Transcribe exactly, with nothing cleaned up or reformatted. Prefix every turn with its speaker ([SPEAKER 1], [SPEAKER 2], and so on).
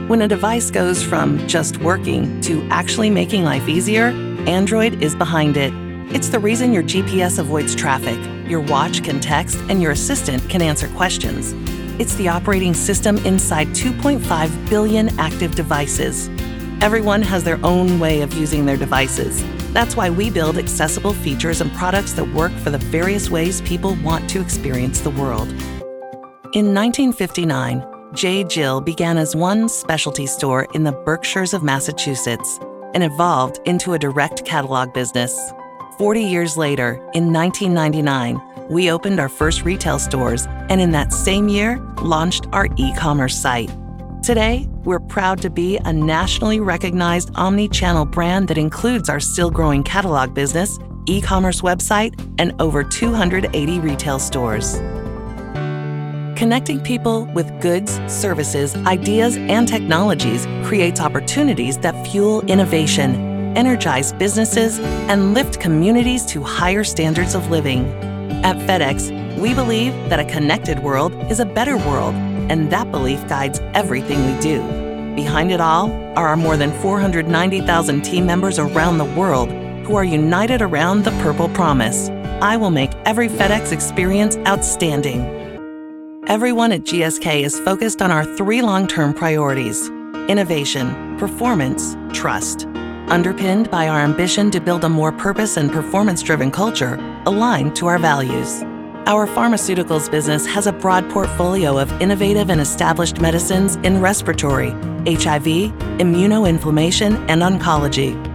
[SPEAKER 1] When a device goes from just working to actually making life easier, Android is behind it. It's the reason your G P S avoids traffic, your watch can text, and your assistant can answer questions. It's the operating system inside two point five billion active devices. Everyone has their own way of using their devices. That's why we build accessible features and products that work for the various ways people want to experience the world. In nineteen fifty-nine, J.Jill began as one specialty store in the Berkshires of Massachusetts and evolved into a direct catalog business. Forty years later, in nineteen ninety-nine, we opened our first retail stores and in that same year, launched our e-commerce site. Today, we're proud to be a nationally recognized omni-channel brand that includes our still growing catalog business, e-commerce website, and over two hundred eighty retail stores. Connecting people with goods, services, ideas, and technologies creates opportunities that fuel innovation, energize businesses, and lift communities to higher standards of living. At FedEx, we believe that a connected world is a better world, and that belief guides everything we do. Behind it all are our more than four hundred ninety thousand team members around the world who are united around the Purple Promise. I will make every FedEx experience outstanding. Everyone at G S K is focused on our three long-term priorities: innovation, performance, trust, underpinned by our ambition to build a more purpose and performance-driven culture aligned to our values. Our pharmaceuticals business has a broad portfolio of innovative and established medicines in respiratory, H I V, immunoinflammation, and oncology.